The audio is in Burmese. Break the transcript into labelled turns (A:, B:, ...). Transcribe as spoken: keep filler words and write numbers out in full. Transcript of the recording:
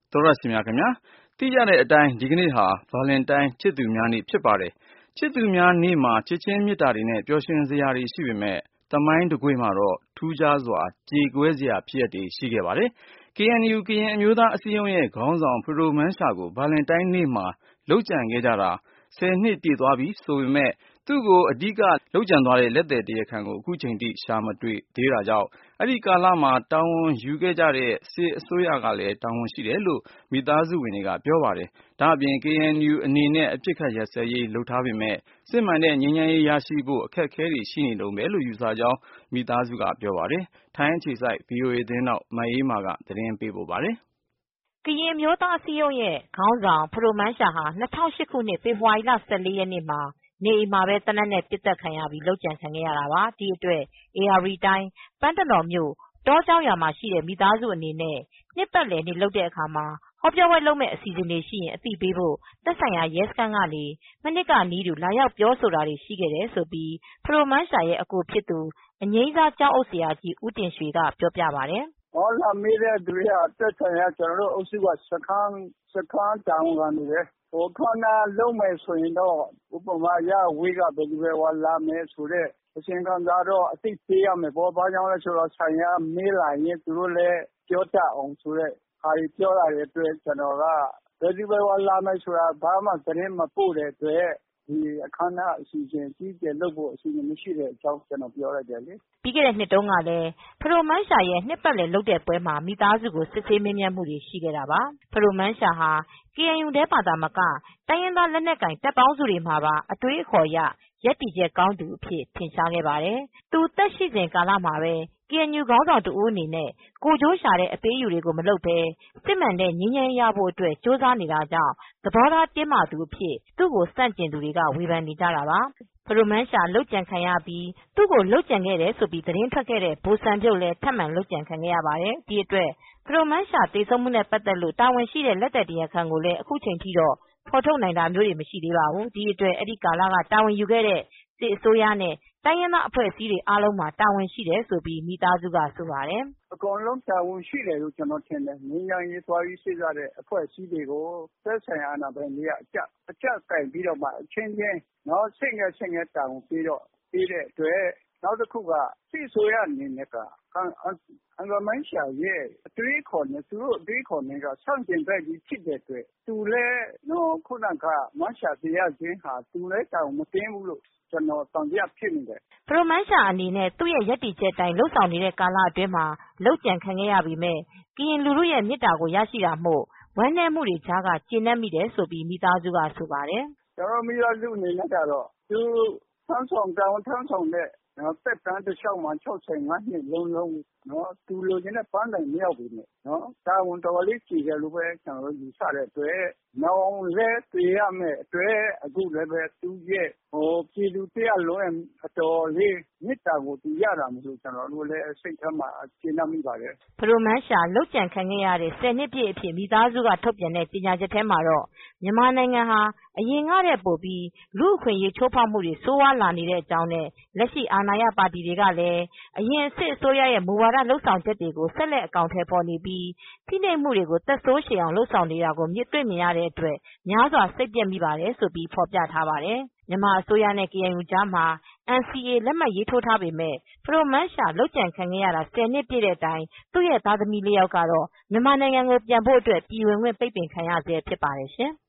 A: သောရရှင်များခင်ဗျာသိကြတဲ့အတိုင်းဒီကနေ့ဟာဗာလင်တိုင်းချစ်သူများနေ့ဖြစ်ပါတယ်ချစ်သူများနေ့မှာချစ်ချင်းမေတ္တာတွေနဲ့ပျော်ရွှင်စရာတွေရှိပေမဲ့သမိုင်းတကွေ့မှာတော့ထူးခြားစွာကြေကွဲစရာဖြစ်ရပ်တွေရှိခဲ့ပါတယ် K N U ကရင်အမျိုးသားအစည်းအရုံးရဲ့ခေါင်းဆောင်ဖဒိုမန်းရှာကိုဗာလင်တိုင်းနေ့မှာလုပ်ကြံခဲ့ကြတာဆယ်နှစ်ပြည့်သွားပြီဆိုပေမဲ့သူ့ကိုအဓိကလုပ်ကြံသွားတဲ့လက်သည်တရားခံကိုအခုချိန်ထိရှာမတွေ့သေးတာကြောင့်အဲ့ဒီကာလမှာတာဝန်ယူခဲ့ကြတဲ့စစ်အစိုးရကလည်းတာဝန်ရှိတယ်လို့မိသားစုဝင်တွေကပြောပါတယ်ဒါအပြင် K N U အနေနဲ့အပြစ်ခတ်ရစဲရေးလုပ်ထားပေမဲ့စစ်မှန်တဲ့ငြိမ်းချမ်းရေးရရှိဖို့အခက်အခဲတွေရှိနေလို့ပဲလို့ယူဆကြောင်းမိသားစုကပြောပါတယ်ထိုင်းအခြေစိုက် V O A သတင်းတော့မအေးမာကသတင်းပေးပို့ပါတယ်
B: ကရင်မျိုးသားအစည်းအရုံးရဲ့ခေါင်းဆောင်ဖဒိုမန်းရှာဟာ၂၀၀၈ခုနှစ်ဖေဖေါ်ဝါရီလ၁၄ရက်နေ့မှာနေအိမ်မှာပဲသေနတ်နဲ့ပစ်သတ်ခံရပြီးလုပ်ကြံခံခဲ့ရတာပါဒီအတွက်ဧရာဝတီတိုင်းပန်းတနော်မြို့တောကျောင်းရွာမှာရှိတဲ့မိသားစုအနေနဲ့နှစ်ပတ်လည်နေ့လုပ်တဲ့အခါမှာဟောပြောပွဲလုပ်မဲ့အစီစဉ်တွေရှိရင်အသိပေးဖို့သက်ဆိုင်ရာရဲစခန်းကနေမနှစ်ကနီးတူလာရောက်ပြောဆိုတာတွေရှိခဲ့တယ်ဆိုပြီးဖဒိုမန်းရှာရဲ့အကိုဖြစ်သူအငိမ့်စားကျောင်းအုပ်ဆရာကြီးဦးတင်ရွှေကပြောပြပါတယ်
C: ဟောလာမေးတဲ့သူတွေကတက်ဆိုင်ရာကျွန်တော်တို့အုပ်စုကစခန်းစခန်းတောင်းကနေတယ်ဟိုခဏလုံးမယ်ဆိုရင်တော့ဥပမာရဝေးကဘယ်လိုပဲဝါလာမယ်ဆိုတဲ့အချိန်ကစားတော့အသိပေးရမယ်ပေါ့ဘာကြောင့်လဲဆိုတော့ဆိုင်ရာမေးလာရင်သူတို့လည်းပြောတတ်အောင်ဆိုတဲ့ဟာကြီးပြောရတဲ့အတွက်ကျွန်တော်ကဘယ်လိုပဲဝါလာမယ်ဆိုတာဘာမှသတင်းမပို့တဲ့အတွက်ဒီအခမ်းအနားအစီအစဉ်ကြီးကျယ်လုပ်ဖို့အစီအစဉ်မရှိတဲ့အကြောင်းကျွန်တော်ပြောလိုက်တယ်လေ
B: ပြီးခဲ့တဲ့နှစ်တုန်းကလည်းဖဒိုမန်းရှာရဲ့နှစ်ပတ်လည်လုပ်တဲ့ပွဲမှာမိသားစုကိုစစ်ဆေးမေးမြန်းမှုတွေရှိခဲ့တာပါဖဒိုမန်းရှာဟာ K N U ထဲမှာသာမကတိုင်းရင်းသားလက်နက်ကိုင်တပ်ပေါင်းစုတွေမှာပါအတွေးအခေါ်ရရပ်တည်ချက်ကောင်းသူအဖြစ်ထင်ရှားခဲ့ပါတယ်သူသက်ရှိစဉ်ကာလမှာပဲ K N U ခေါင်းဆောင်တဦးအနေနဲ့ကိုယ်ကျိုးရှာတဲ့အပေးအယူတွေကိုမလုပ်ဘဲစစ်မှန်တဲ့ငြိမ်းချမ်းရေးရဖို့အတွက်ကြိုးစားနေတာကြောင့်သဘောထားတင်းမာသူအဖြစ်သူ့ကိုဆန့်ကျင်သူတွေကဝေဖန်နေကြတာပါဖဒိုမန်းရှာလုပ်ကြံခံရပြီးသူ့ကိုလုပ်ကြံခဲ့တယ်ဆိုပြီးသတင်းထွက်ခဲ့တဲ့ဗိုလ်စံပြုတ်လည်းထပ်မံလုပ်ကြံခံခဲ့ရပါတယ်ဒီအတွက်ဖဒိုမန်းရှာသေဆုံးမှုနဲ့ပတ်သက်လို့တာဝန်ရှိတဲ့လက်သည်တရားခံကိုလည်းအခုချိန်ထိတော့ဖော်ထုတ်နိုင်တာမျိုးတွေမရှိသေးပါဘူးဒီအတွက်အဲ့ဒီကာလကတာဝန်ယူခဲ့တဲ့စစ်အစိုးရနဲ့တိုင်းရင်းသားအဖွဲ့အစည်းတွေအားလုံးမှာတာဝန်ရှိတယ်ဆိုပြီးမိသားစုကဆိုပါတယ်
C: အကုန်လုံးတာဝန်ရှိတယ်လို့ကျွန်တော်ထင်တယ်ငြိမ်းချမ်းရေးသွားပြီးစစ်ရတဲ့အဖွဲ့အစည်းတွေကိုသက်ဆိုင်ရာနာပဲနေရအကြအကြကင်ပြီးတော့မှအချင်းချင်းနော်စိတ်ငယ်စိတ်ငယ်တာဝန်ပြီးတော့ပြီးတဲ့အတွက်နောက်တစ်ခုကစစ်ဆိုရအနေနဲ့ကအင်္ဂမန်ရှာရဲ့အတွေးခေါ်နေသူတို့အတွေးခေါ်နေကဆန့်ကျင်ဘက်ကြီးဖြစ်တဲ့အတွက်သူလည်းနော်ခုနကမန်ရှာတရားချင်းဟာသူလည်းတောင်မသိဘူးလို့ကျွန်တော်တောင်ပြဖြစ်နေတယ်
B: ဖရိုမန်ရှာအနေနဲ့သူ့ရဲ့ရပ်တည်ချက်တိုင်းလှုပ်ဆောင်နေတဲ့ကာလအတွင်းမှာလှုပ်ကြံခံခဲ့ရပြီးမြဲကရင်လူထုရဲ့မေတ္တာကိုရရှိတာမို့ဝမ်းနည်းမှုတွေကြားကကျေနပ်မိတယ်ဆိုပြီးမိသားစုကဆိုပါတယ်
C: ကျွန်တော်မိသားစုအနေနဲ့ကတော့သူဆန်းဆောင်တောင်းထမ်းဆောင်တဲ့နော်တက်တန်းတစ်လျှောက်မှာ၆၅နှစ်လုံးလုံးနော်သူလိုချင်တဲ့ပန်းတိုင်မရောက်ဘူးနော်တာဝန်တော်လေးကြည့်ကြလို့ပဲကျွန်တော်ယူဆတဲ့အတွက်နောင်လဲတွေ့ရမယ်အတွက်အခုလည်းပဲသူရဲ့ဟိုပြည်သူတရားလုံးအတော်လေးမေတ္တာကိုသူရတာမလို့ကျွန်တော်တို့လည်းစိတ်ထဲမှာကျေနပ်မိပါတယ်
B: ဖရိုမန်ရှာလုတ်ကြံခံခဲ့ရတဲ့ဆယ်နှစ်ပြည့်အဖြစ်မိသားစုကထုတ်ပြန်တဲ့ကြေညာချက်ထဲမှာတော့မြန်မာနိုင်ငံဟာအရင်ကတည်းကပိုပြီးလူ့အခွင့်အရေးချိုးဖောက်မှုတွေဆိုးဝါးလာနေတဲ့အကြောင်းနဲ့လက်ရှိအာဏာရပါတီတွေကလည်းအရင်စစ်အစိုးရရဲ့မူဝါဒလှုပ်ဆောင်ချက်တွေကိုဆက်လက်အကောင်ထည်ဖော်နေပြီးဖိနှိပ်မှုတွေကိုသက်ဆိုးရှည်အောင်လှုပ်ဆောင်နေတာကိုမြစ်တွေ့မြင်ရတဲ့အတွက်များစွာစိတ်ပျက်မိပါတယ်ဆိုပြီးဖော်ပြထားပါတယ်မြန်မာအစိုးရနဲ့ K N U ကြားမှာ N C A လက်မှတ်ရေးထိုးထားပေမဲ့ဖရိုမန်ရှာလုတ်ကြံခံခဲ့ရတာဆယ်နှစ်ပြည့်တဲ့အတိုင်းသူ့ရဲ့သားသမီးလေးယောက်ကတော့မြန်မာနိုင်ငံကိုပြန်ဖို့အတွက်ပြည်ဝင်ခွင့်ပိတ်ပင်ခံရဆဲဖြစ်ပါတယ်ရှင်။